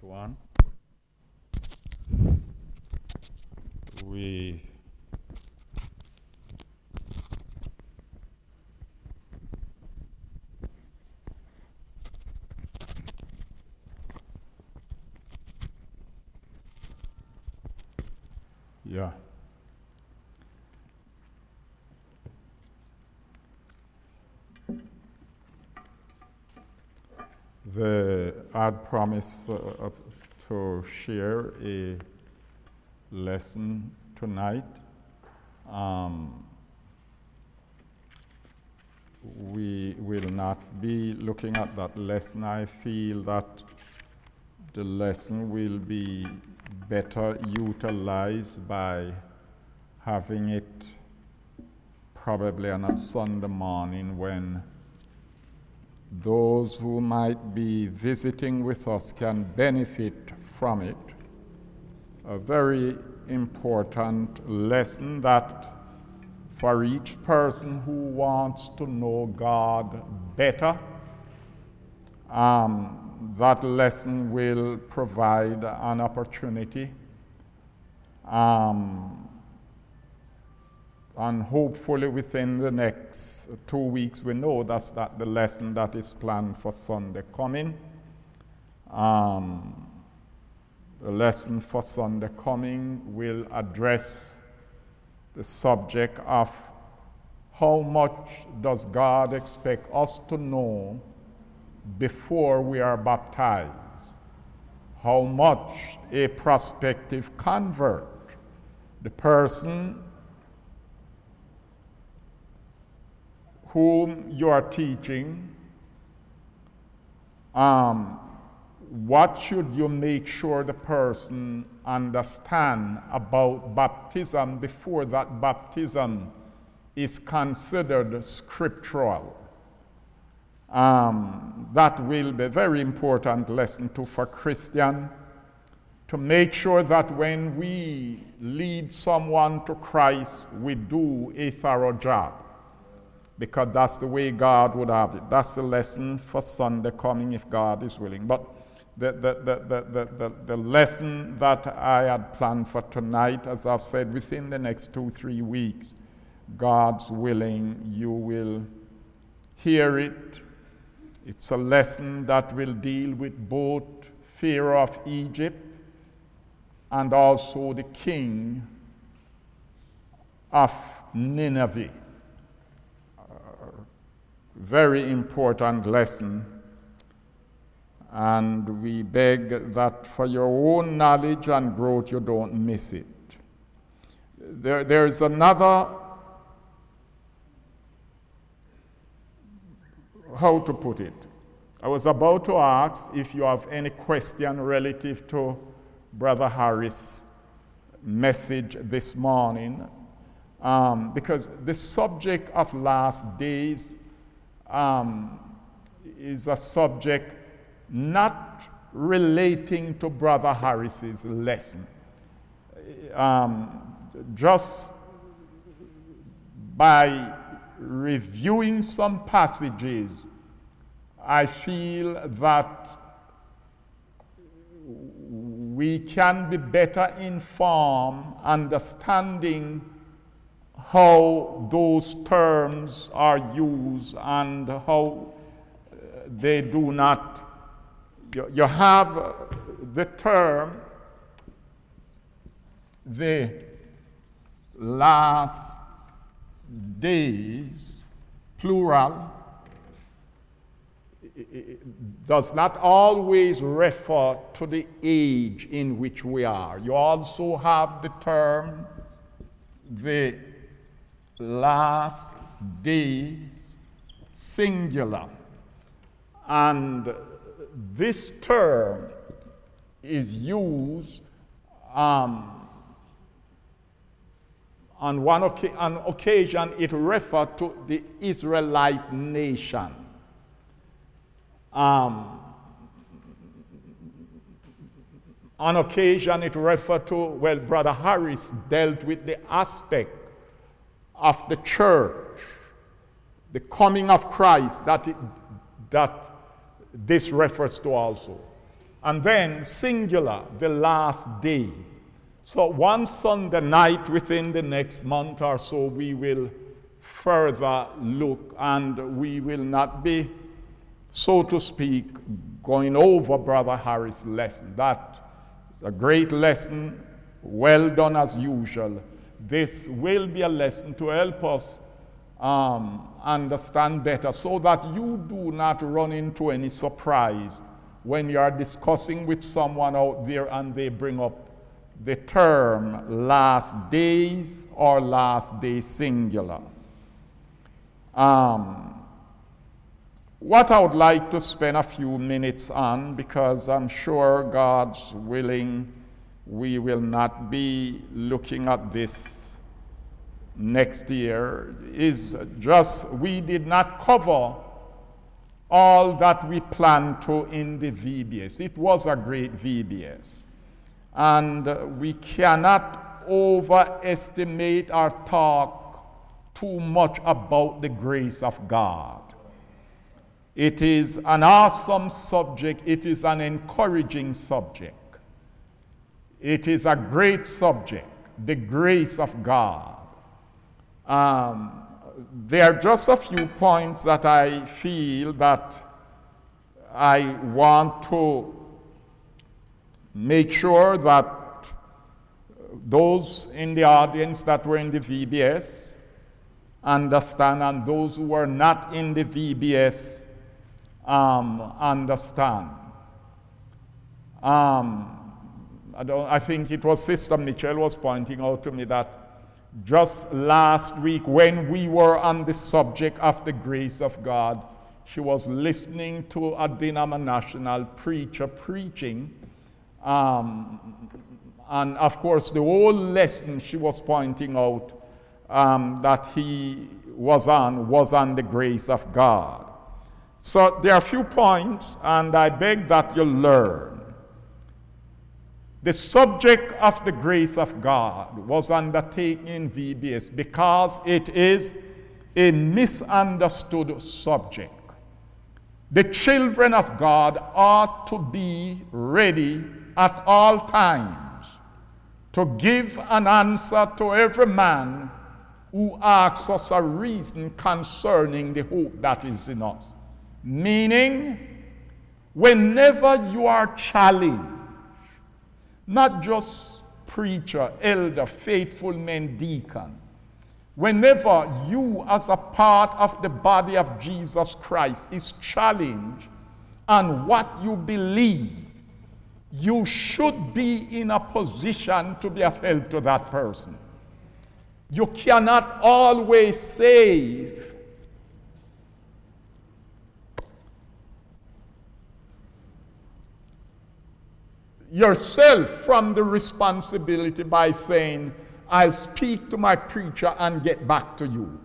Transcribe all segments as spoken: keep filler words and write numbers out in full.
one. We yeah. The I'd promised uh, to share a lesson tonight. Um, we will not be looking at that lesson. I feel that the lesson will be better utilized by having it probably on a Sunday morning when those who might be visiting with us can benefit from it. A very important lesson that for each person who wants to know God better, um, that lesson will provide an opportunity. Um, and hopefully within the next two weeks, we know that's that the lesson that is planned for Sunday coming. Um, the lesson for Sunday coming will address the subject of how much does God expect us to know before we are baptized? How much a prospective convert, the person whom you are teaching, um, what should you make sure the person understand about baptism before that baptism is considered scriptural? Um, that will be a very important lesson too for Christian, to make sure that when we lead someone to Christ, we do a thorough job, because that's the way God would have it. That's the lesson for Sunday coming if God is willing. But the, the, the, the, the, the, the lesson that I had planned for tonight, as I've said, within the next two, three weeks, God's willing, you will hear it. It's a lesson that will deal with both Pharaoh of Egypt and also the king of Nineveh. Very important lesson, and we beg that for your own knowledge and growth you don't miss it. There, there's another, how to put it? I was about to ask if you have any question relative to Brother Harris' message this morning, um, because the subject of last days Um, is a subject not relating to Brother Harris's lesson. Um, just by reviewing some passages, I feel that we can be better informed, understanding how those terms are used and how they do not. You, you have the term, the last days, plural, it does not always refer to the age in which we are. You also have the term, the last days, singular. And this term is used um, on one oca- on occasion, it referred to the Israelite nation. Um, on occasion, it referred to, well, Brother Harris dealt with the aspect of the church, the coming of Christ, that it, that this refers to also. And then singular, the last day. So one Sunday night within the next month or so, we will further look, and we will not be, so to speak, going over Brother Harris' lesson. That is a great lesson, well done as usual. This will be a lesson to help us um, understand better, so that you do not run into any surprise when you are discussing with someone out there and they bring up the term last days or last day singular. Um, what I would like to spend a few minutes on, because I'm sure God's willing, we will not be looking at this next year, is just we did not cover all that we planned to in the V B S. It was a great V B S. And uh, we cannot overestimate or talk too much about the grace of God. It is an awesome subject. It is an encouraging subject. It is a great subject, the grace of God. Um, there are just a few points that I feel that I want to make sure that those in the audience that were in the V B S understand, and those who were not in the V B S um, understand. Um, I, don't, I think it was Sister Mitchell was pointing out to me that just last week when we were on the subject of the grace of God, she was listening to a denominational preacher preaching. Um, and of course, the whole lesson she was pointing out um, that he was on was on the grace of God. So there are a few points, and I beg that you learn. The subject of the grace of God was undertaken in V B S because it is a misunderstood subject. The children of God ought to be ready at all times to give an answer to every man who asks us a reason concerning the hope that is in us. Meaning, whenever you are challenged, not just preacher, elder, faithful men, deacon, whenever you as a part of the body of Jesus Christ is challenged on what you believe, you should be in a position to be of help to that person. You cannot always save yourself from the responsibility by saying, I'll speak to my preacher and get back to you.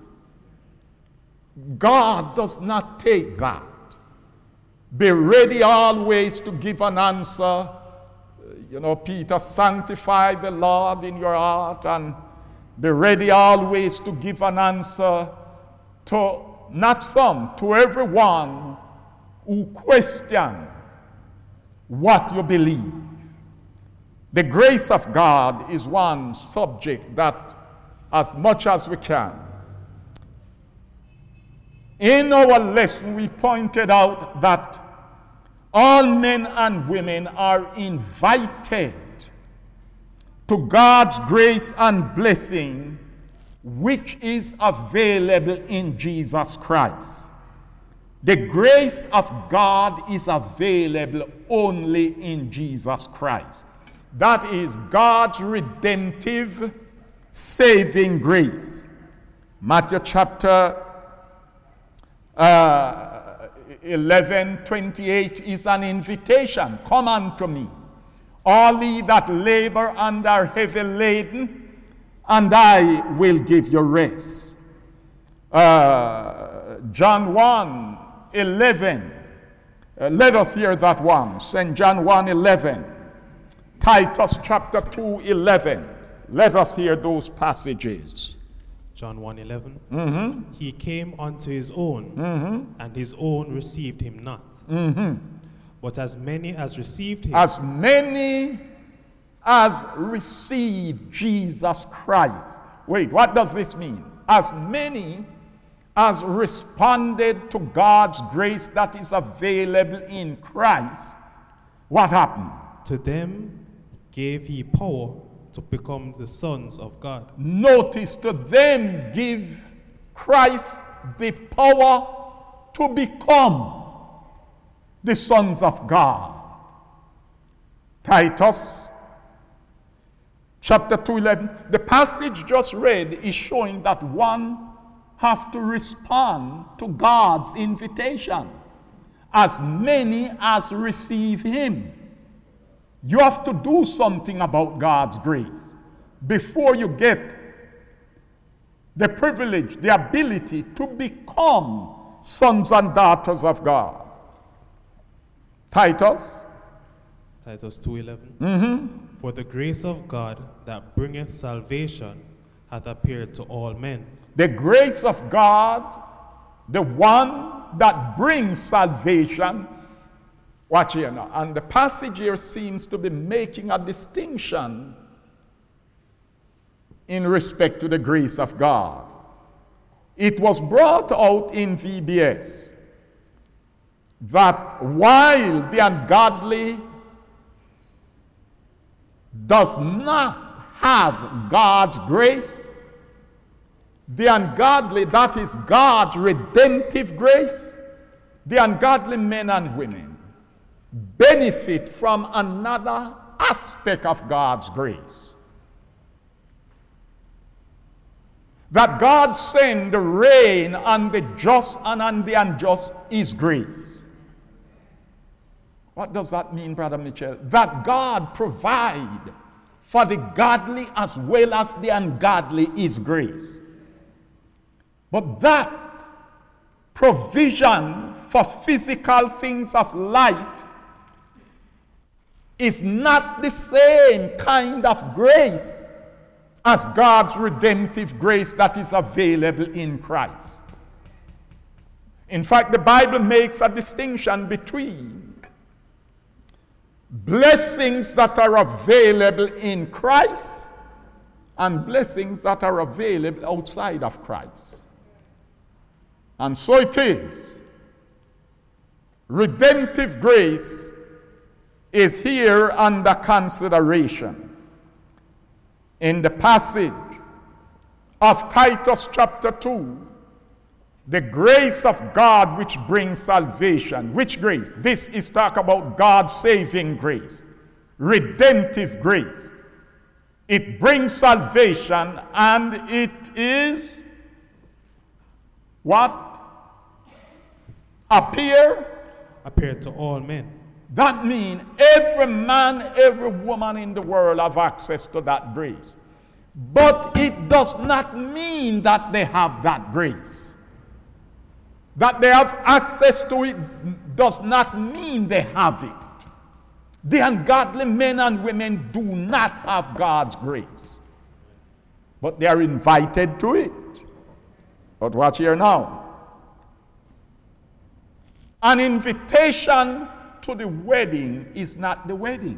God does not take that. Be ready always to give an answer. You know, Peter, sanctify the Lord in your heart, and be ready always to give an answer to not some, to everyone who question what you believe. The grace of God is one subject that, as much as we can, in our lesson we pointed out that all men and women are invited to God's grace and blessing, which is available in Jesus Christ. The grace of God is available only in Jesus Christ. That is God's redemptive, saving grace. Matthew chapter uh, eleven twenty-eight is an invitation. Come unto me, all ye that labor and are heavy laden, and I will give you rest. Uh, John one eleven. Uh, let us hear that one. Saint John one eleven. Titus chapter two eleven. Let us hear those passages. John one eleven. Mm-hmm. He came unto his own, Mm-hmm. and his own received him not. Mm-hmm. But as many as received him, As many as received Jesus Christ. Wait, what does this mean? As many as responded to God's grace that is available in Christ, what happened? to them gave he power to become the sons of God. Notice, to them give Christ the power to become the sons of God. Titus chapter two eleven. The passage just read is showing that one have to respond to God's invitation. As many as receive him. You have to do something about God's grace before you get the privilege, the ability to become sons and daughters of God. Titus. Titus two eleven. Mm-hmm. For the grace of God that bringeth salvation hath appeared to all men. The grace of God, the one that brings salvation. Watch here now. And the passage here seems to be making a distinction in respect to the grace of God. It was brought out in V B S that while the ungodly does not have God's grace, the ungodly, that is God's redemptive grace, the ungodly men and women benefit from another aspect of God's grace. That God send the rain on the just and on the unjust is grace. What does that mean, Brother Mitchell? That God provide for the godly as well as the ungodly is grace. But that provision for physical things of life is not the same kind of grace as God's redemptive grace that is available in Christ. In fact, the Bible makes a distinction between blessings that are available in Christ and blessings that are available outside of Christ. And so it is. Redemptive grace is here under consideration in the passage of Titus chapter two. The grace of God which brings salvation. Which grace? This is talk about God's saving grace, redemptive grace. It brings salvation, and it is what? Appear? Appeared to all men. That means every man, every woman in the world have access to that grace. But it does not mean that they have that grace. That they have access to it does not mean they have it. The ungodly men and women do not have God's grace. But they are invited to it. But watch here now. An invitation to the wedding is not the wedding.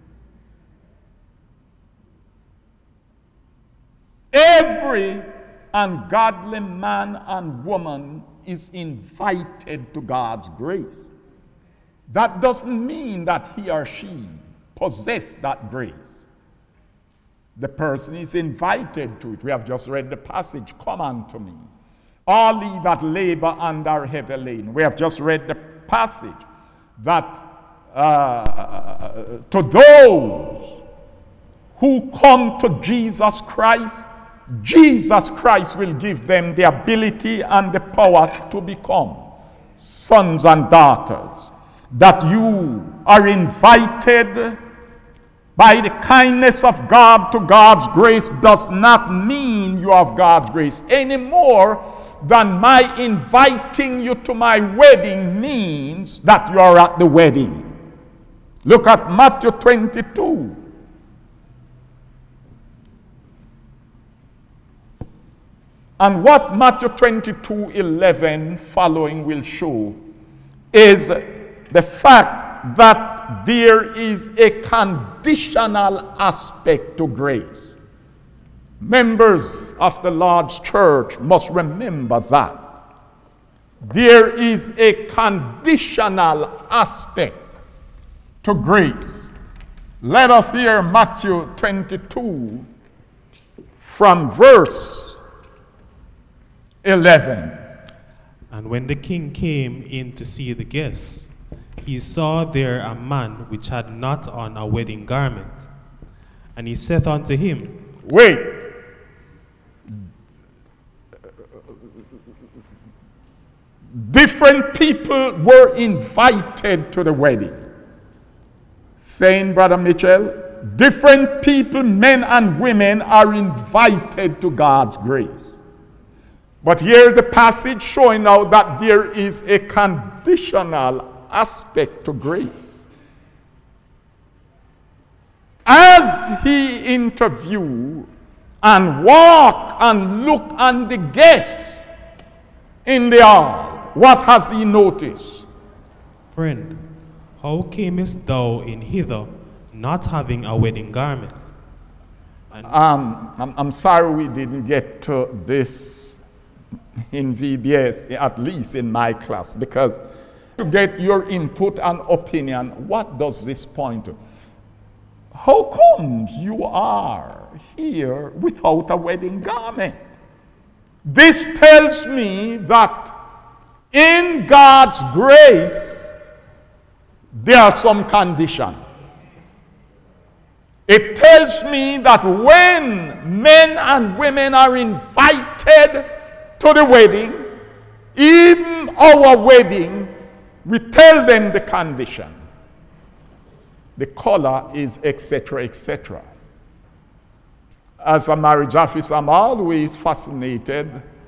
Every ungodly man and woman is invited to God's grace. That doesn't mean that he or she possess that grace. The person is invited to it. We have just read the passage, come unto me, all ye that labor and are heavy laden. We have just read the passage that uh, to those who come to Jesus Christ, Jesus Christ will give them the ability and the power to become sons and daughters. That you are invited by the kindness of God to God's grace does not mean you have God's grace any more than my inviting you to my wedding means that you are at the wedding. Look at Matthew twenty-two. And what Matthew twenty-two eleven following will show is the fact fact that there is a conditional aspect to grace. Members of the Lord's church must remember that. There is a conditional aspect to grace. Let us hear Matthew twenty-two from verse eleven. And when the king came in to see the guests, he saw there a man which had not on a wedding garment. And he saith unto him, Wait. Different people were invited to the wedding. Saying, Brother Mitchell, different people, men and women, are invited to God's grace. But here the passage showing now that there is a conditional aspect to grace. As he interviewed and walked and looked on the guests in the hall, what has he noticed? Friend, how camest thou in hither, not having a wedding garment? And Um, I'm, I'm sorry we didn't get to this in V B S, at least in my class, because to get your input and opinion, what does this point to? How comes you are here without a wedding garment? This tells me that in God's grace, there are some conditions. It tells me that when men and women are invited to the wedding, even our wedding, we tell them the condition. The color is et cetera, et cetera. As a marriage officer, I'm always fascinated.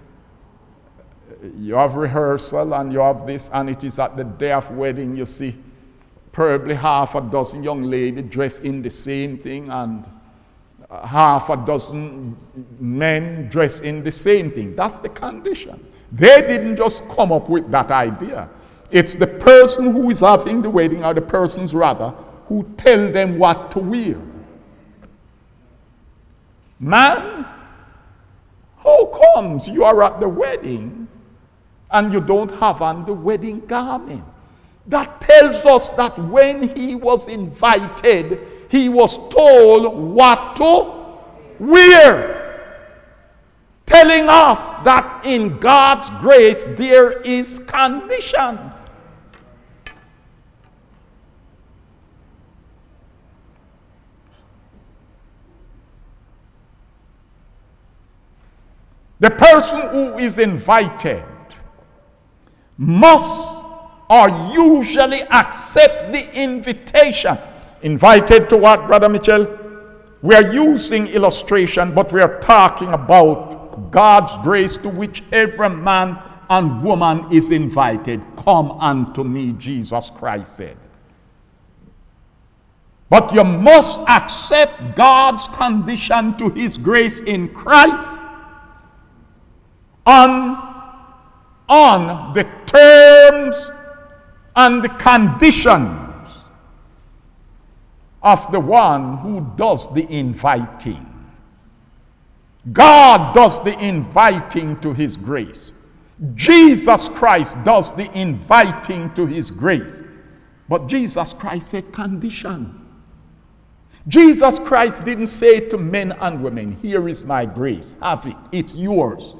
You have rehearsal and you have this, and it is at the day of wedding, you see probably half a dozen young ladies dressed in the same thing, and half a dozen men dressed in the same thing. That's the condition. They didn't just come up with that idea. It's the person who is having the wedding, or the persons rather, who tell them what to wear. Man, how comes you are at the wedding and you don't have on the wedding garment? That tells us that when he was invited, he was told what to wear. Telling us that in God's grace there is condition. The person who is invited must or usually accept the invitation. Invited to what, Brother Mitchell? We are using illustration, but we are talking about God's grace to which every man and woman is invited. Come unto me, Jesus Christ said. But you must accept God's condition to his grace in Christ on, on the terms and the conditions of the one who does the inviting. God does the inviting to his grace. Jesus Christ does the inviting to his grace. But Jesus Christ said conditions. Jesus Christ didn't say to men and women, here is my grace, have it, it's yours.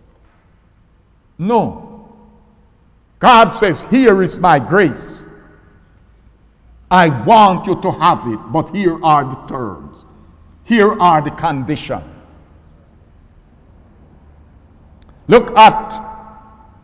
No. God says, here is my grace. I want you to have it, but here are the terms. Here are the conditions. Look at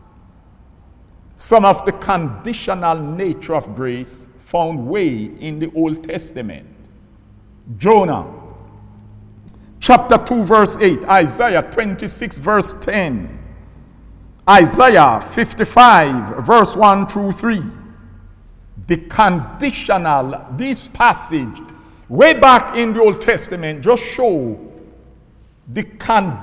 some of the conditional nature of grace found way in the Old Testament. Jonah, chapter two, verse eight. Isaiah twenty-six, verse ten. Isaiah fifty-five, verse one through three. The conditional, this passage, way back in the Old Testament, just show the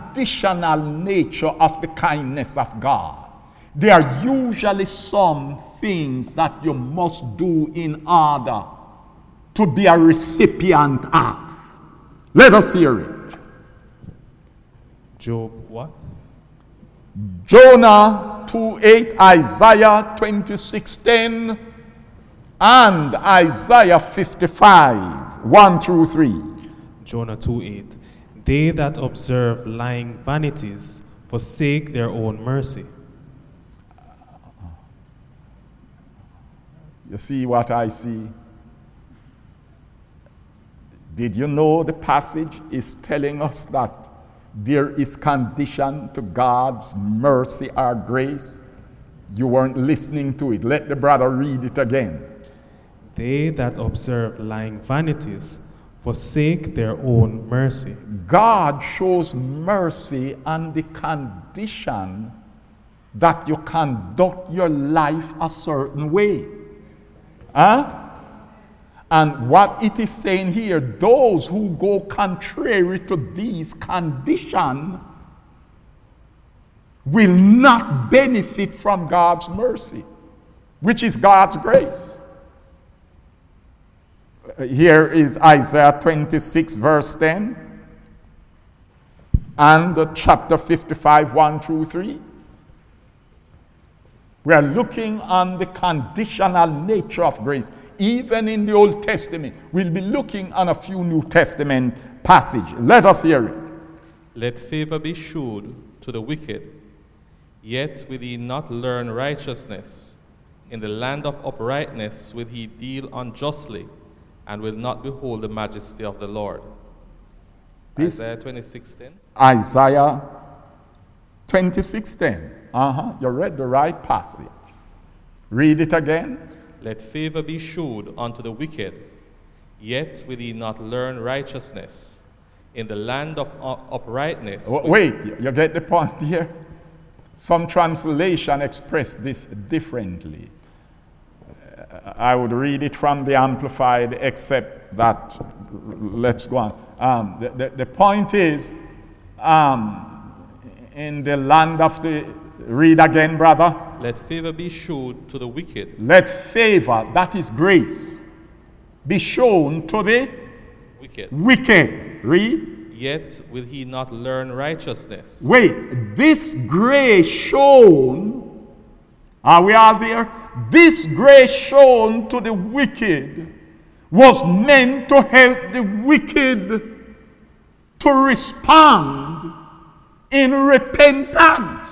conditional nature of the kindness of God. There are usually some things that you must do in order to be a recipient of. Let us hear it. Job what? Jonah two eight, Isaiah twenty-six ten, and Isaiah fifty-five one through three. Jonah two eight. They that observe lying vanities forsake their own mercy. You see what I see? Did you know the passage is telling us that there is condition to God's mercy or grace? You weren't listening to it. Let the brother read it again. They that observe lying vanities forsake their own mercy. God shows mercy on the condition that you conduct your life a certain way. Huh? And what it is saying here, those who go contrary to these conditions will not benefit from God's mercy, which is God's grace. Here is Isaiah twenty-six, verse ten, and chapter fifty-five, one through three. We are looking on the conditional nature of grace. Even in the Old Testament, we'll be looking on a few New Testament passages. Let us hear it. Let favor be shewed to the wicked, yet will he not learn righteousness. In the land of uprightness will he deal unjustly, and will not behold the majesty of the Lord. This Isaiah twenty-six ten. Isaiah twenty-six ten. Uh-huh. You read the right passage. Read it again. Let favor be shewed unto the wicked, yet will he not learn righteousness. In the land of uprightness. W- Wait, you get the point here? Some translation express this differently. Uh, I would read it from the Amplified, except that, let's go on. Um, the, the, the point is, um, in the land of the, read again, brother. Let favor be shewed to the wicked. Let favor, that is grace, be shown to the Wicked. wicked. Read. Yet will he not learn righteousness. Wait, this grace shown, are we all there? This grace shown to the wicked was meant to help the wicked to respond in repentance.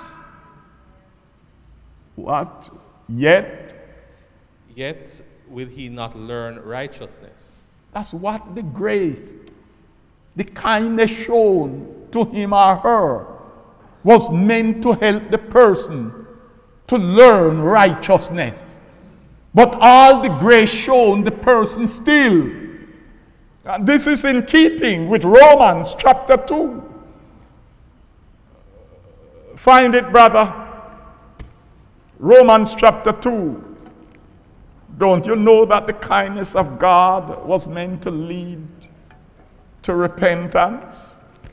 What? Yet? Yet will he not learn righteousness. That's what the grace, the kindness shown to him or her was meant to help the person to learn righteousness. But all the grace shown the person still. And this is in keeping with Romans chapter two. Find it, brother. Romans chapter two. Don't you know that the kindness of God was meant to lead to repentance?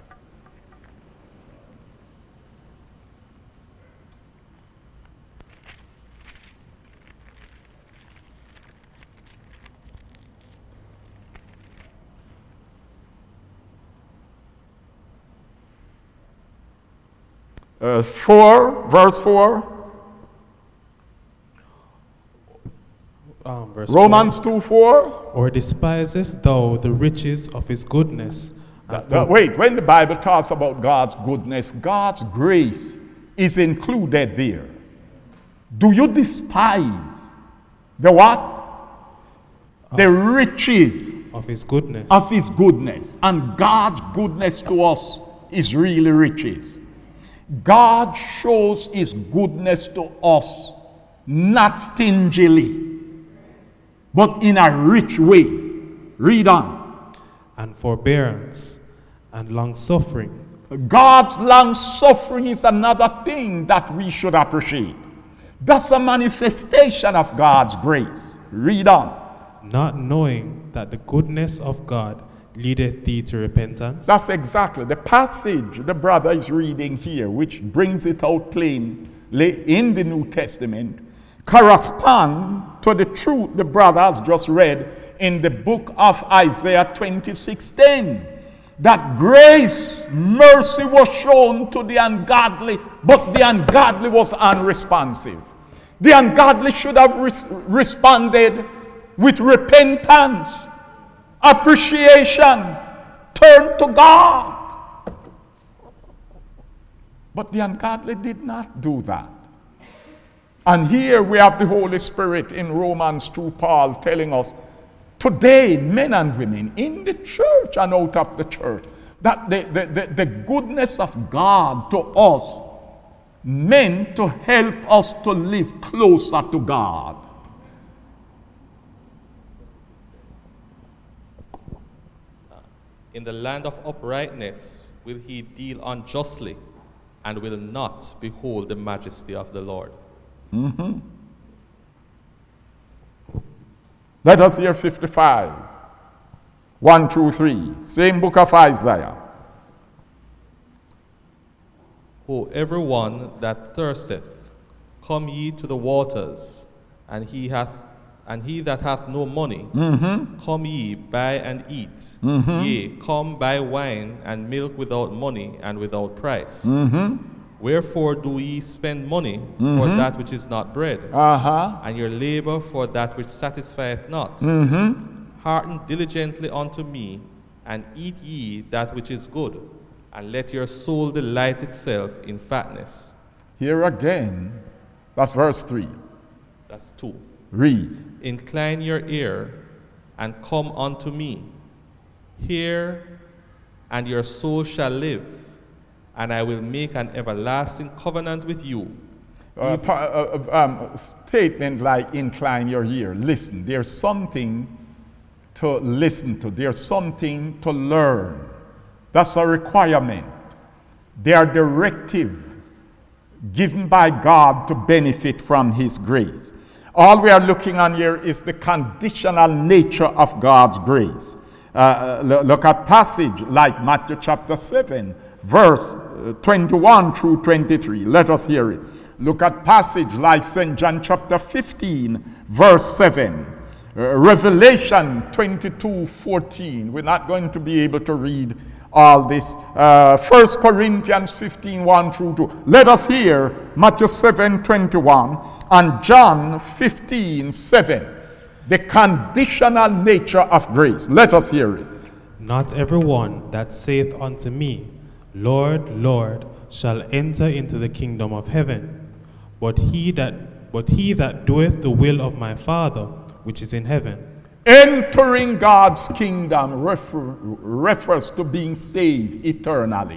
Uh, four, verse four. Um, verse Romans four. two four. Or despisest thou the riches of his goodness? and Uh, wait, when the Bible talks about God's goodness, God's grace is included there. Do you despise the what? The riches of his goodness. of his goodness. And God's goodness to us is really riches. God shows his goodness to us not stingily, but in a rich way. Read on. and forbearance, and long-suffering, God's long suffering is another thing that we should appreciate. That's a manifestation of God's grace. Read on. not knowing that the goodness of God leadeth thee to repentance. That's exactly the passage the brother is reading here, which brings it out plainly in the New Testament, correspond to the truth the brother has just read in the book of Isaiah twenty-six ten. That grace, mercy was shown to the ungodly, but the ungodly was unresponsive. The ungodly should have res- responded with repentance, appreciation, turn to God. But the ungodly did not do that. And here we have the Holy Spirit in Romans two, Paul telling us, today, men and women in the church and out of the church, that the, the, the, the goodness of God to us meant to help us to live closer to God. In the land of uprightness will he deal unjustly, and will not behold the majesty of the Lord. Mm-hmm. Let us hear fifty-five, one through three, same book of Isaiah. O everyone that thirsteth, come ye to the waters, and he hath and he that hath no money, Mm-hmm. come ye, buy and eat. Mm-hmm. Yea, come buy wine and milk without money and without price. Mm-hmm. Wherefore do ye spend money Mm-hmm. for that which is not bread, Uh-huh. and your labor for that which satisfieth not? Mm-hmm. Hearken diligently unto me, and eat ye that which is good, and let your soul delight itself in fatness. Here again, that's verse three. That's two. Read. Incline your ear, and come unto me. Hear, and your soul shall live, and I will make an everlasting covenant with you. Uh, pa- uh, uh, um, statement like incline your ear. Listen, there's something to listen to. There's something to learn. That's a requirement. They are directive given by God to benefit from his grace. All we are looking on here is the conditional nature of God's grace. Uh, look at passage like Matthew chapter seven, verse twenty-one through twenty-three. Let us hear it. Look at passage like Saint John chapter fifteen, verse seven. Uh, Revelation twenty-two fourteen. We're not going to be able to read all this. Uh, First Corinthians fifteen, one through two. Let us hear Matthew seven, twenty-one and John fifteen, seven. The conditional nature of grace. Let us hear it. Not everyone that saith unto me, Lord, Lord, shall enter into the kingdom of heaven, but he that but he that doeth the will of my Father which is in heaven. Entering God's kingdom refer, refers to being saved eternally.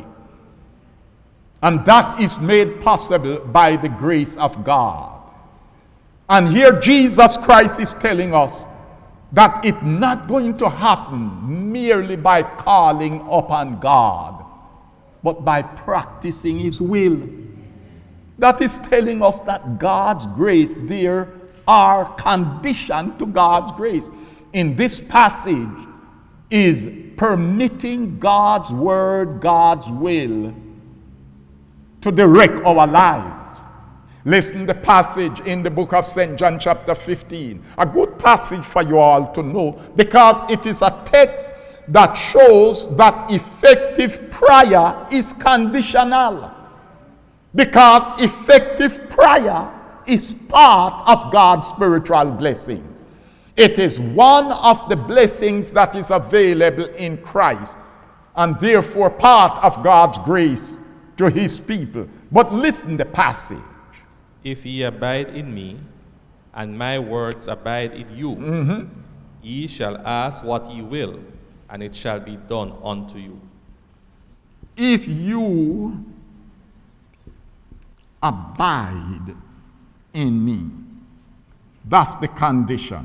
And that is made possible by the grace of God. And here Jesus Christ is telling us that it's not going to happen merely by calling upon God, but by practicing his will. That is telling us that God's grace, there are conditions to God's grace. In this passage is permitting God's word, God's will to direct our lives. Listen the passage in the book of Saint John chapter fifteen. A good passage for you all to know, because it is a text that shows that effective prayer is conditional. Because effective prayer is part of God's spiritual blessing. It is one of the blessings that is available in Christ, and therefore part of God's grace to his people. But listen the passage. If ye abide in me, and my words abide in you, Mm-hmm. ye shall ask what ye will, and it shall be done unto you. If you abide in me, that's the condition.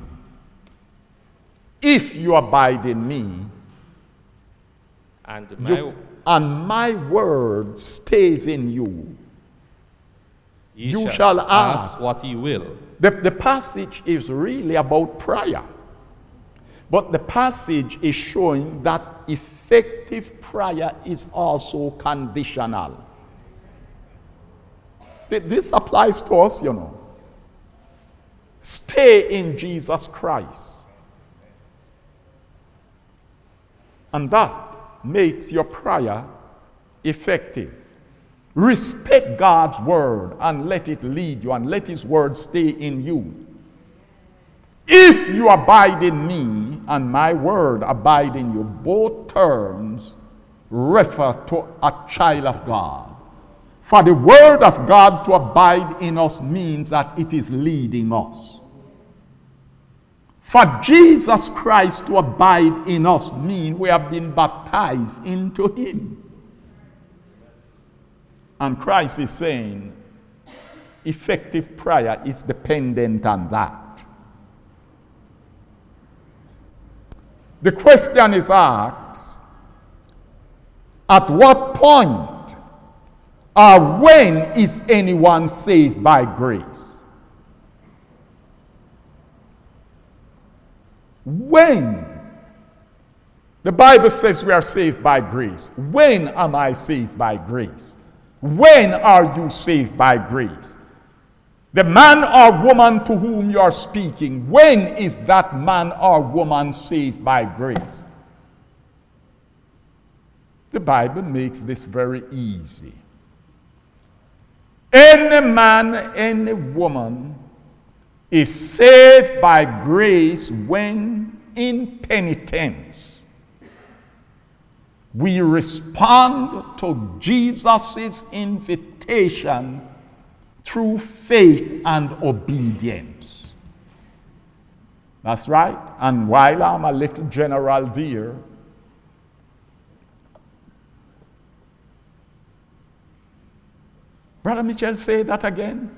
If you abide in me, And my, you, and my word stays in you, ye you shall, shall ask ask. what ye will. The, the passage is really about prayer. But the passage is showing that effective prayer is also conditional. Th- This applies to us, you know. Stay in Jesus Christ. And that makes your prayer effective. Respect God's word and let it lead you, and let his word stay in you. If you abide in me and my word abide in you, both terms refer to a child of God. For the word of God to abide in us means that it is leading us. For Jesus Christ to abide in us means we have been baptized into him. And Christ is saying effective prayer is dependent on that. The question is asked, at what point or when is anyone saved by grace? When? The Bible says we are saved by grace. When am I saved by grace? When are you saved by grace? The man or woman to whom you are speaking, when is that man or woman saved by grace? The Bible makes this very easy. Any man, any woman is saved by grace when in penitence we respond to Jesus' invitation through faith and obedience. That's right. And while I'm a little general there, Brother Mitchell, say that again.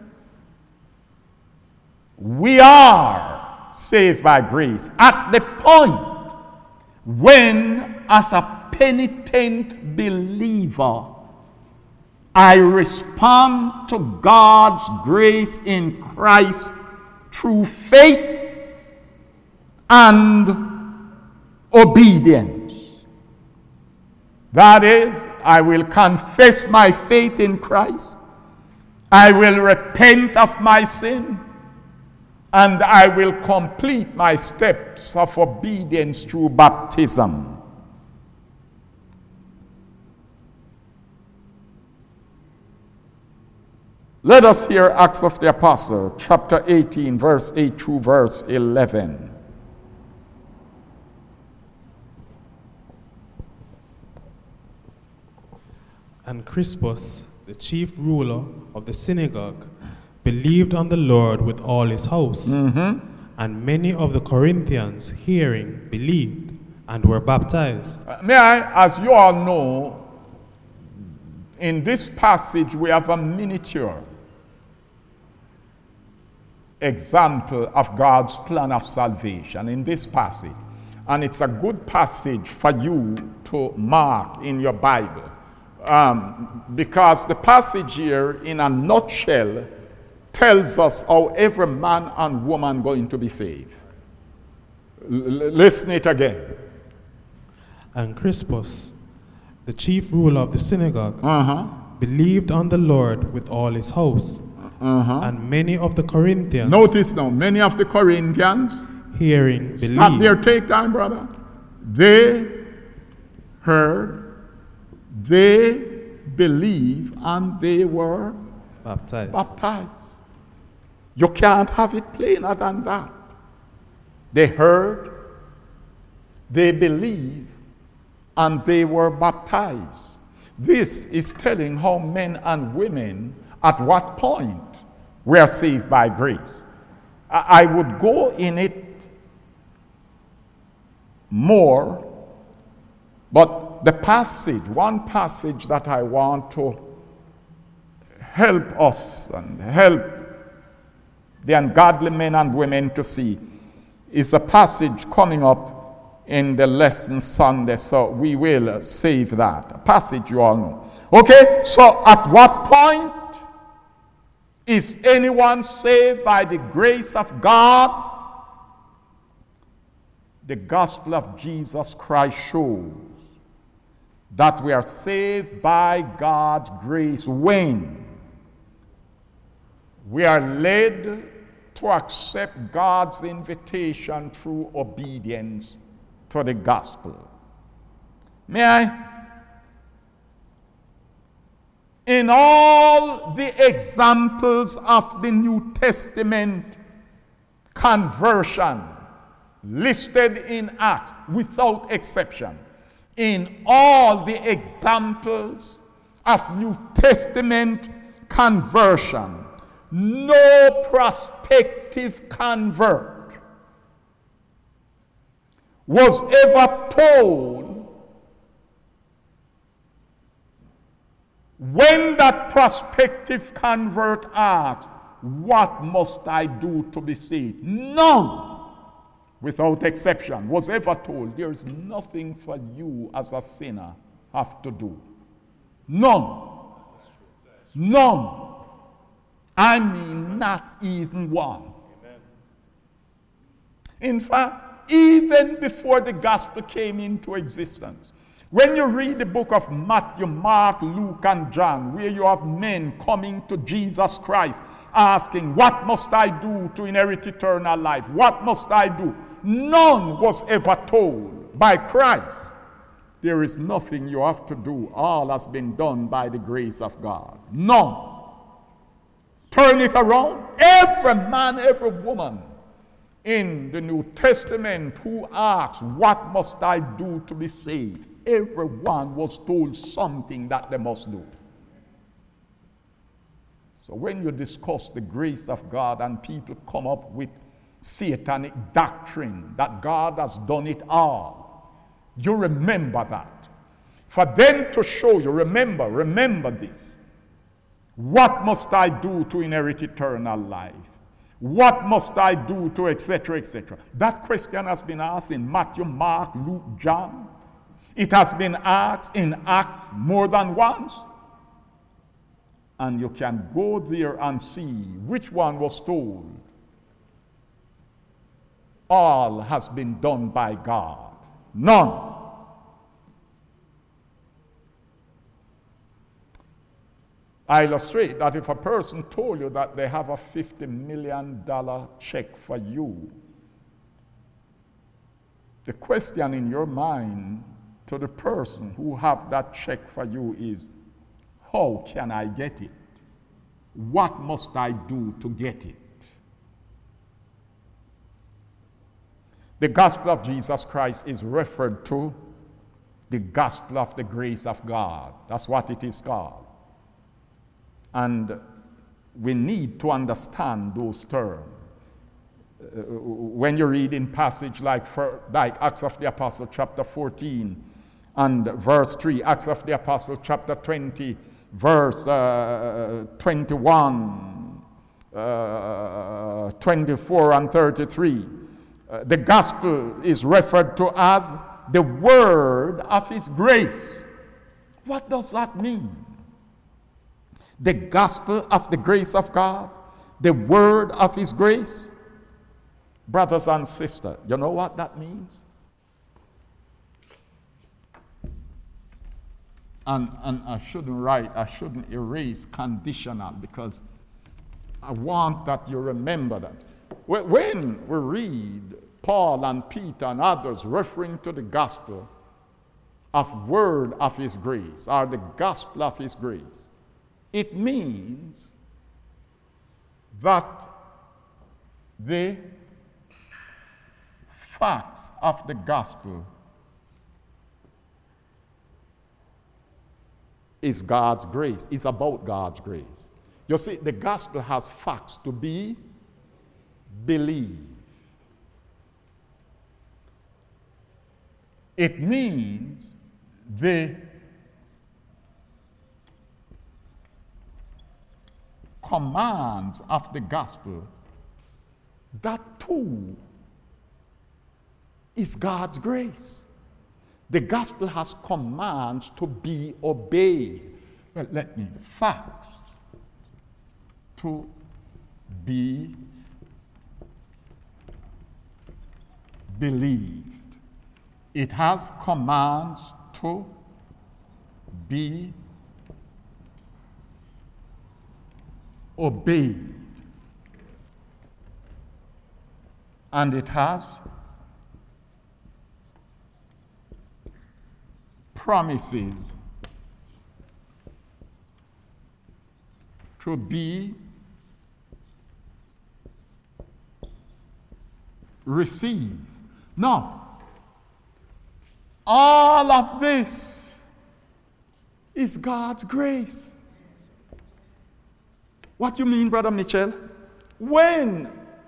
We are saved by grace at the point when, as a penitent believer, I respond to God's grace in Christ through faith and obedience. That is, I will confess my faith in Christ. I will repent of my sin, and I will complete my steps of obedience through baptism. Let us hear Acts of the Apostle, chapter eighteen, verse eight through verse eleven. And Crispus, the chief ruler of the synagogue, believed on the Lord with all his house. Mm-hmm. And many of the Corinthians, hearing, believed and were baptized. Uh, may I, as you all know, in this passage we have a miniature example of God's plan of salvation in this passage. And it's a good passage for you to mark in your Bible. Um, because the passage here, in a nutshell, tells us how every man and woman going to be saved. L- listen it again. And Crispus, the chief ruler of the synagogue, Uh-huh. believed on the Lord with all his house. Uh-huh. And many of the Corinthians, Notice now, many of the Corinthians, hearing, stop there, believed. take time, brother. They heard, they believed, and they were Baptized. baptized. You can't have it plainer than that. They heard, they believed, and they were baptized. This is telling how men and women at what point were saved by grace. I, I would go in it more, but the passage, one passage that I want to help us and help the ungodly men and women to see is a passage coming up in the lesson Sunday, so we will save that. A passage you all know. Okay, so at what point is anyone saved by the grace of God? The gospel of Jesus Christ shows that we are saved by God's grace when we are led to accept God's invitation through obedience to the gospel. May I? In all the examples of the New Testament conversion listed in Acts, without exception, in all the examples of New Testament conversion, no prospective convert was ever told when that prospective convert asked, "What must I do to be saved?" None, without exception, was ever told, "There is nothing for you as a sinner have to do." None. None. I mean, not even one. In fact, even before the gospel came into existence, when you read the book of Matthew, Mark, Luke, and John, where you have men coming to Jesus Christ asking, "What must I do to inherit eternal life? What must I do?" None was ever told by Christ, "There is nothing you have to do. All has been done by the grace of God." None. Turn it around. Every man, every woman in the New Testament who asks, "What must I do to be saved?" everyone was told something that they must do. So when you discuss the grace of God and people come up with satanic doctrine that God has done it all, you remember that. For them to show you, remember, remember this. What must I do to inherit eternal life? What must I do to et cetera, et cetera? That question has been asked in Matthew, Mark, Luke, John. It has been asked in Acts more than once. And you can go there and see which one was told. All has been done by God. None. I illustrate that if a person told you that they have a fifty million dollars check for you, the question in your mind to the person who have that check for you is, how can I get it? What must I do to get it? The gospel of Jesus Christ is referred to the gospel of the grace of God. That's what it is called. And we need to understand those terms. Uh, when you read in passage like, for, like Acts of the Apostle chapter fourteen and verse three, Acts of the Apostle chapter twenty, verse uh, twenty-one, uh, twenty-four and thirty-three, uh, the gospel is referred to as the word of his grace. What does that mean? The gospel of the grace of God, the word of his grace. Brothers and sisters, you know what that means? And, and I shouldn't write, I shouldn't erase conditional, because I want that you remember that. When we read Paul and Peter and others referring to the gospel of word of his grace, or the gospel of his grace, it means that the facts of the gospel is God's grace. It's about God's grace. You see, the gospel has facts to be believed. It means the commands of the gospel, that too is God's grace. The gospel has commands to be obeyed. Well, let me, facts to be believed. It has commands to be obeyed. And it has promises to be received. Now, all of this is God's grace. What do you mean, Brother Mitchell? When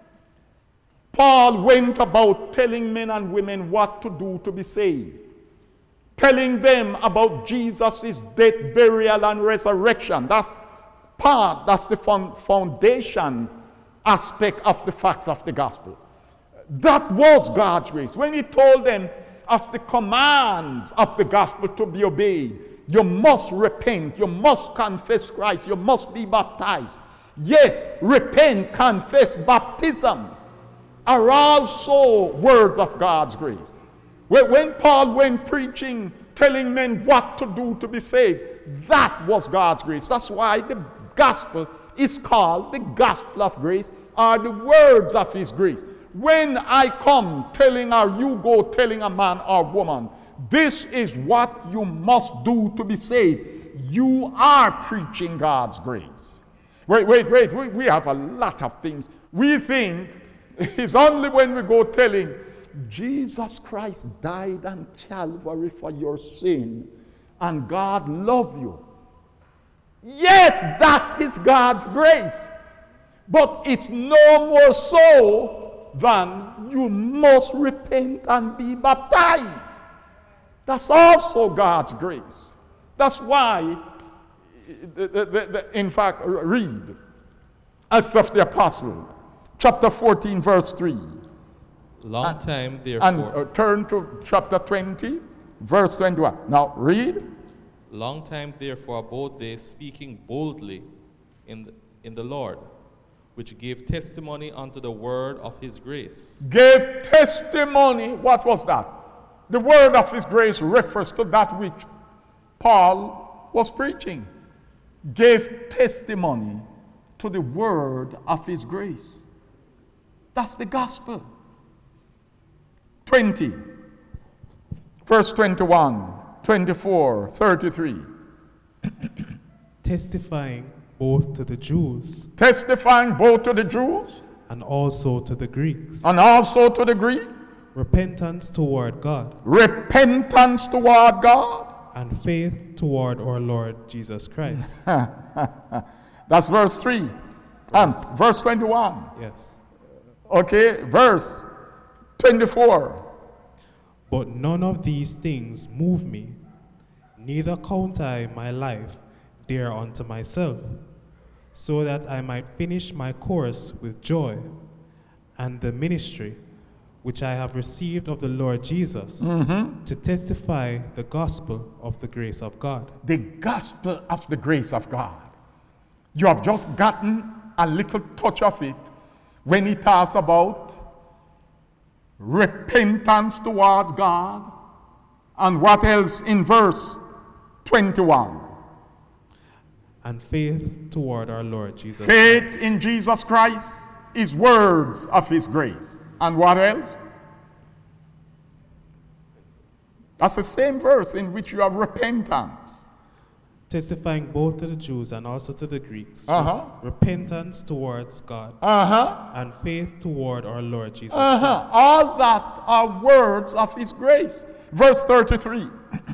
Paul went about telling men and women what to do to be saved, telling them about Jesus' death, burial, and resurrection, that's part, that's the foundation aspect of the facts of the gospel. That was God's grace. When he told them of the commands of the gospel to be obeyed, you must repent, you must confess Christ, you must be baptized. Yes, repent, confess, baptism are also words of God's grace. When Paul went preaching, telling men what to do to be saved, that was God's grace. That's why the gospel is called the gospel of grace, or the words of his grace. When I come telling, or you go telling a man or woman, this is what you must do to be saved, you are preaching God's grace. Wait, wait, wait, we, we have a lot of things. We think it's only when we go telling, Jesus Christ died on Calvary for your sin, and God loved you. Yes, that is God's grace. But it's no more so than you must repent and be baptized. That's also God's grace. That's why, the, the, the, in fact, read Acts of the Apostle, chapter fourteen, verse three. Long and, time, therefore. And uh, turn to chapter twenty, verse twenty-one. Now, read. Long time, therefore, abode they, speaking boldly in the, in the Lord, which gave testimony unto the word of his grace. Gave testimony. What was that? The word of his grace refers to that which Paul was preaching. Gave testimony to the word of his grace. That's the gospel. twenty, verse twenty-one, twenty-four, thirty-three. Testifying both to the Jews Testifying both to the Jews and also to the Greeks, and also to the Greek. repentance toward God Repentance toward God. and faith toward our Lord Jesus Christ. That's verse three. And verse twenty-one. Yes. Okay, verse twenty-four. But none of these things move me, neither count I my life dear unto myself, so that I might finish my course with joy, and the ministry which I have received of the Lord Jesus, Mm-hmm. to testify the gospel of the grace of God. The gospel of the grace of God. You have just gotten a little touch of it when he talks about repentance towards God, and what else in verse twenty-one? And faith toward our Lord Jesus Faith Christ. in Jesus Christ is words of his grace. And what else? That's the same verse in which you have repentance. Testifying both to the Jews and also to the Greeks, Uh-huh. repentance towards God, Uh-huh. and faith toward our Lord Jesus Uh-huh. Christ. All that are words of his grace. Verse thirty-three.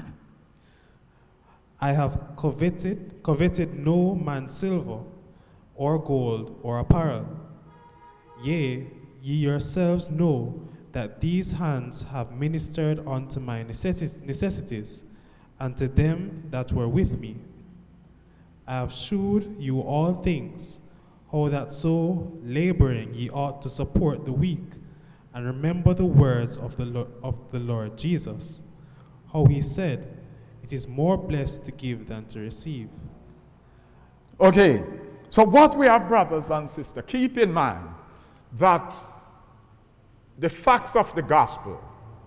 I have coveted, coveted no man's silver, or gold, or apparel. Yea, ye yourselves know that these hands have ministered unto my necessi- necessities, and to them that were with me. I have shewed you all things, how that so laboring ye ought to support the weak, and remember the words of the, Lo- of the Lord Jesus, how he said, it is more blessed to give than to receive. Okay, so what we have, brothers and sisters, keep in mind that the facts of the gospel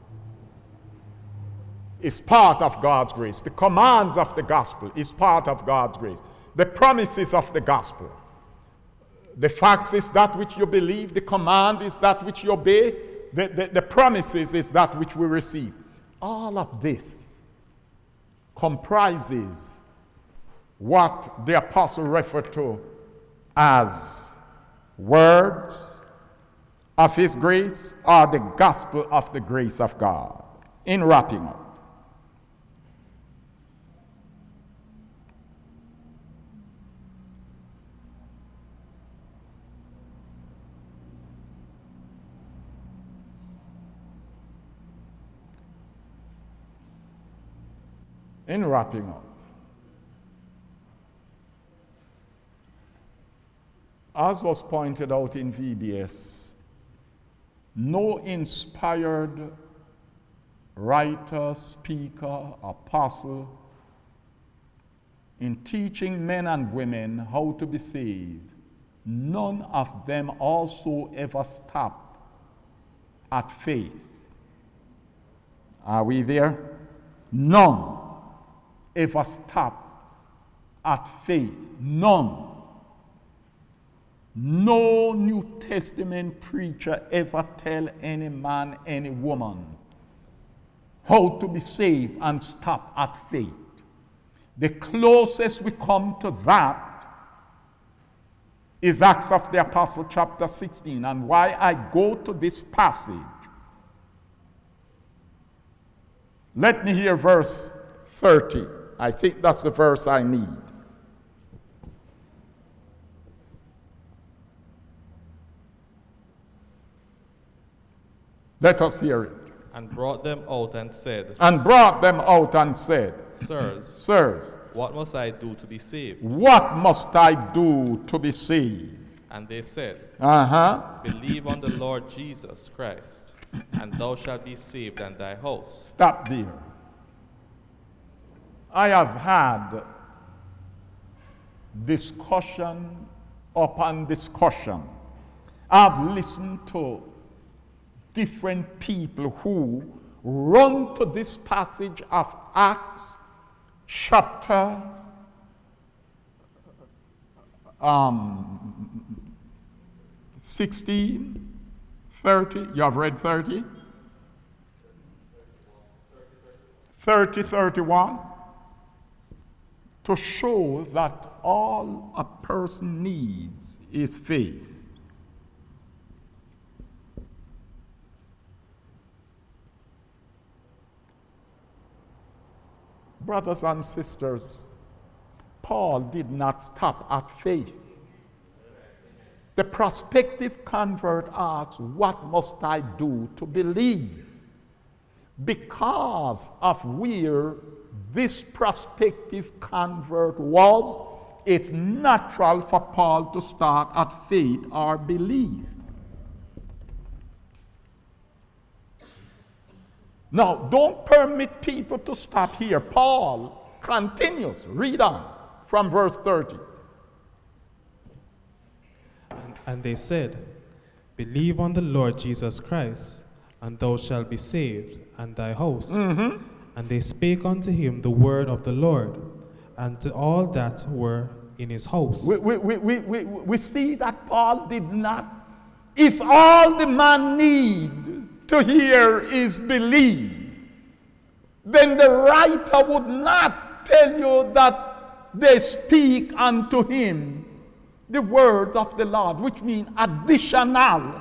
is part of God's grace. The commands of the gospel is part of God's grace. The promises of the gospel, The facts is that which you believe. The command is that which you obey. The, the, the promises is that which we receive. All of this comprises what the apostle referred to as words of his grace, or the gospel of the grace of God. In wrapping up, in wrapping up, as was pointed out in V B S, no inspired writer, speaker, apostle in teaching men and women how to be saved, none of them also ever stopped at faith. Are we there? None ever stopped at faith. None. No New Testament preacher ever tell any man, any woman how to be saved and stop at faith. The closest we come to that is Acts of the Apostle chapter sixteen. And why I go to this passage, let me hear verse thirty. I think that's the verse I need. Let us hear it. And brought them out and said, And brought them out and said, Sirs, Sirs, what must I do to be saved? what must I do to be saved? And they said, Uh-huh. Believe on the Lord Jesus Christ, and thou shalt be saved and thy house. Stop there. I have had discussion upon discussion. I've listened to different people who run to this passage of Acts chapter um, sixteen, thirty. You have read thirty? thirty, thirty-one. To show that all a person needs is faith. Brothers and sisters, Paul did not stop at faith. The prospective convert asks, what must I do to believe? Because of where this prospective convert was, it's natural for Paul to start at faith or belief. Now, don't permit people to stop here. Paul continues. Read on from verse thirty. And, and they said, Believe on the Lord Jesus Christ, and thou shalt be saved, and thy house. Mm-hmm. And they spake unto him the word of the Lord, and to all that were in his house. We, we, we, we, we, we see that Paul did not, if all the man need to hear is believe, then the writer would not tell you that they speak unto him the words of the Lord, which mean additional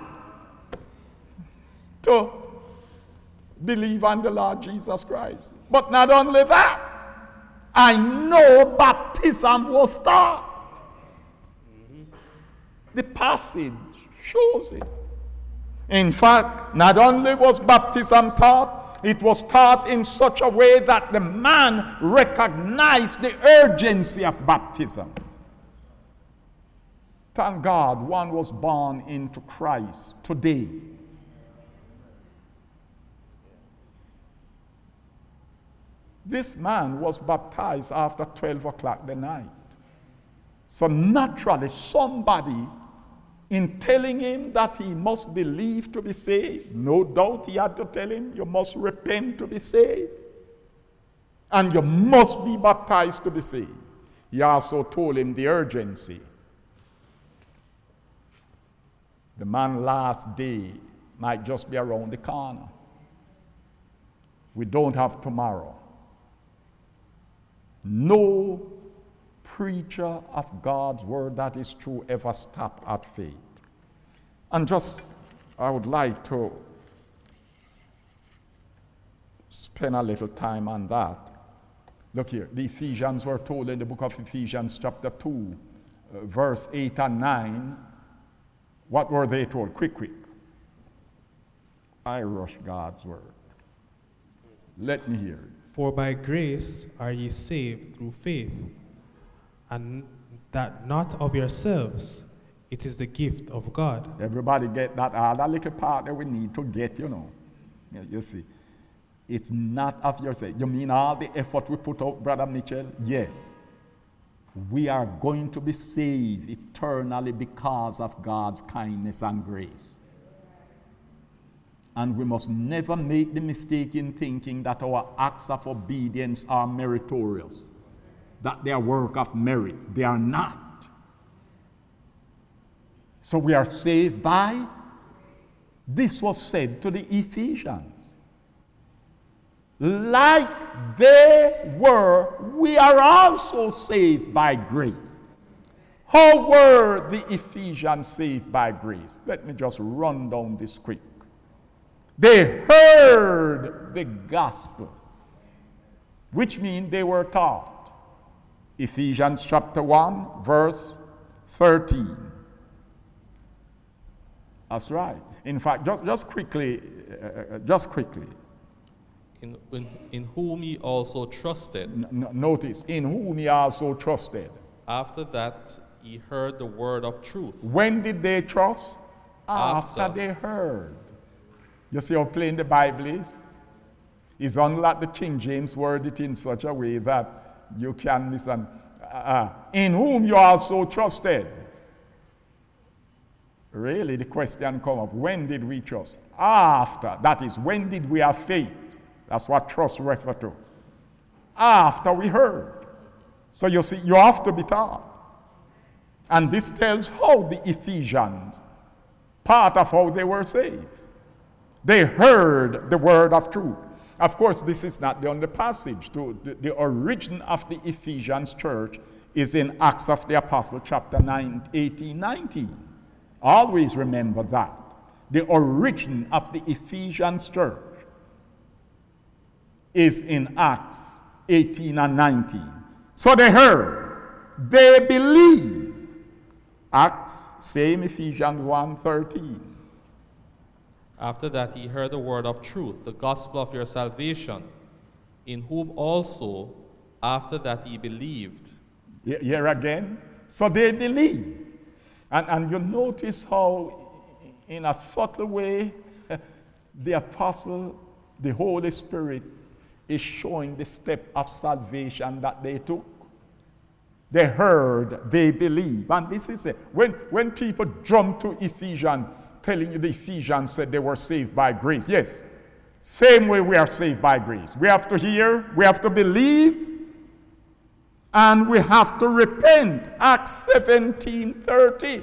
to believe on the Lord Jesus Christ. But not only that, I know baptism was taught. Mm-hmm. The passage shows it. In fact, not only was baptism taught, it was taught in such a way that the man recognized the urgency of baptism. Thank God one was born into Christ today. This man was baptized after twelve o'clock the night. So naturally, somebody, in telling him that he must believe to be saved, no doubt he had to tell him, you must repent to be saved. And you must be baptized to be saved. He also told him the urgency The man's last day might just be around the corner. We don't have tomorrow. No preacher of God's word that is true ever stop at faith. And just, I would like to spend a little time on that. Look here, the Ephesians were told in the book of Ephesians chapter two, uh, verse eight and nine, what were they told? Quick, quick. I rush God's word. Let me hear it. For by grace are ye saved through faith, and that not of yourselves, it is the gift of God. Everybody get that other little part that we need to get, you know. Yeah, you see. It's not of yourself. You mean all the effort we put out, Brother Mitchell? Yes. We are going to be saved eternally because of God's kindness and grace. And we must never make the mistake in thinking that our acts of obedience are meritorious, that they are work of merit. They are not. So we are saved by, this was said to the Ephesians. Like they were, we are also saved by grace. How were the Ephesians saved by grace? Let me just run down this quick. They heard the gospel, which means they were taught. Ephesians chapter one, verse thirteen. That's right. In fact, just, just quickly, uh, just quickly. In, in, in whom ye also trusted. N- notice, in whom ye also trusted. After that ye heard the word of truth. When did they trust? After, After. they heard. You see how plain the Bible is? It's unlike the King James word it in such a way that you can listen. Uh, in whom you also trusted. Really, the question comes up, when did we trust? After. That is, when did we have faith? That's what trust refers to. After we heard. So you see, you have to be taught. And this tells how the Ephesians, part of how they were saved. They heard the word of truth. Of course, this is not the only passage. To the, the origin of the Ephesians church is in Acts of the Apostle, chapter nine, eighteen, nineteen. Always remember that. The origin of the Ephesians church is in Acts eighteen and nineteen. So they heard, they believed. Acts, same Ephesians one thirteen. After that ye heard the word of truth, the gospel of your salvation, in whom also after that ye believed. Here again. So they believed. And, and you notice how, in a subtle way, the apostle, the Holy Spirit, is showing the step of salvation that they took. They heard, they believe. And this is it. When, when people jump to Ephesians, telling you the Ephesians said they were saved by grace. Yes. Same way we are saved by grace. We have to hear, we have to believe, and we have to repent. Acts seventeen thirty.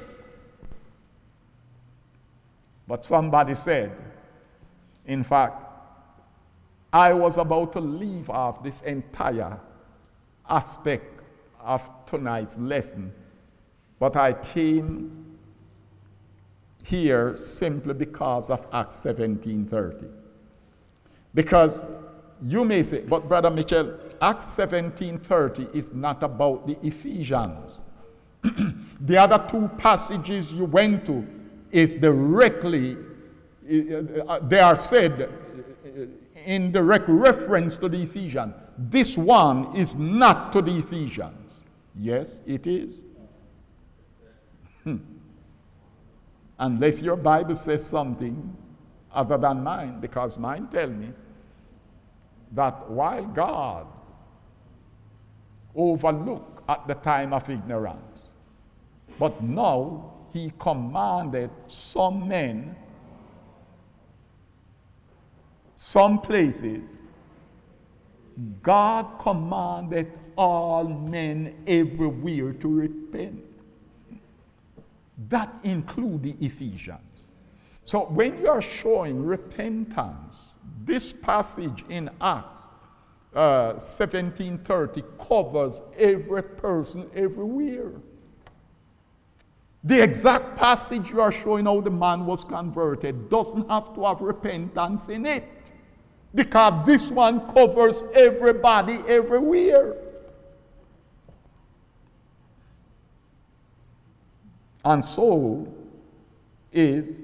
But somebody said, in fact, I was about to leave off this entire aspect of tonight's lesson, but I came here simply because of Acts seventeen thirty. Because you may say, but Brother Mitchell, Acts seventeen thirty is not about the Ephesians. The other two passages you went to is directly, uh, they are said in direct reference to the Ephesians. This one is not to the Ephesians. Yes, it is. Hmm. Unless your Bible says something other than mine, because mine tell me that while God overlooked at the time of ignorance, but now he commanded some men, some places, God commanded all men everywhere to repent. That includes the Ephesians. So when you are showing repentance, this passage in Acts uh, seventeen thirty covers every person everywhere. The exact passage you are showing how the man was converted doesn't have to have repentance in it, because this one covers everybody everywhere. And so is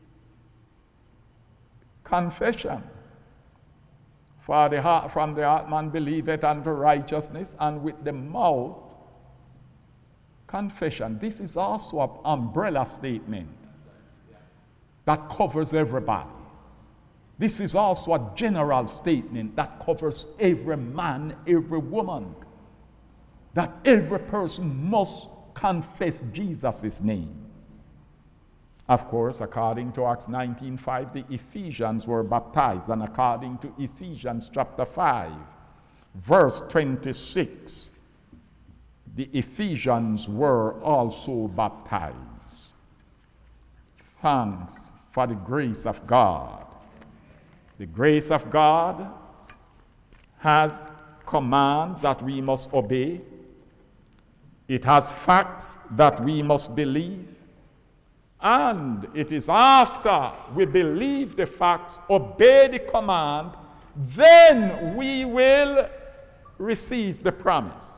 confession. For the heart, from the heart man believeth unto righteousness, and with the mouth confession. This is also an umbrella statement that covers everybody. This is also a general statement that covers every man, every woman. That every person must confess Jesus' name. Of course, according to Acts nineteen five, the Ephesians were baptized, and according to Ephesians chapter five, verse twenty-six, the Ephesians were also baptized. Thanks for the grace of God. The grace of God has commands that we must obey. It has facts that we must believe. And it is after we believe the facts, obey the command, then we will receive the promise.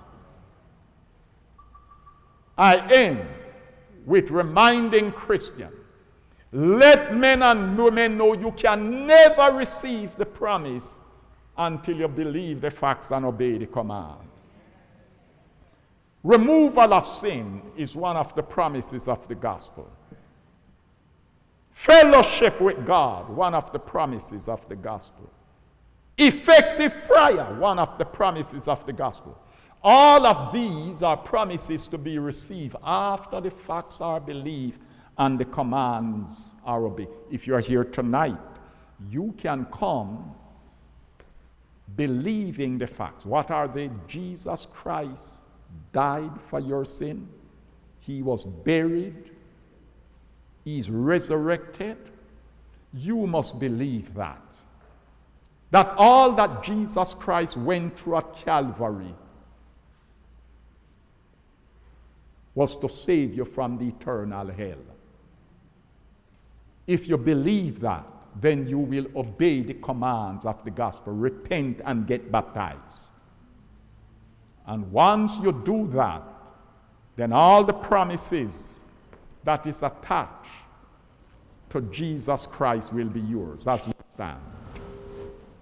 I end with reminding Christians, let men and women know you can never receive the promise until you believe the facts and obey the command. Removal of sin is one of the promises of the gospel. Fellowship with God, one of the promises of the gospel. Effective prayer, one of the promises of the gospel. All of these are promises to be received after the facts are believed and the commands are obeyed. If you are here tonight, you can come believing the facts. What are they? Jesus Christ died for your sin. He was buried. He's resurrected. You must believe that. That all that Jesus Christ went through at Calvary was to save you from the eternal hell. If you believe that, then you will obey the commands of the gospel. Repent and get baptized. And once you do that, then all the promises that is attached to Jesus Christ will be yours as we stand.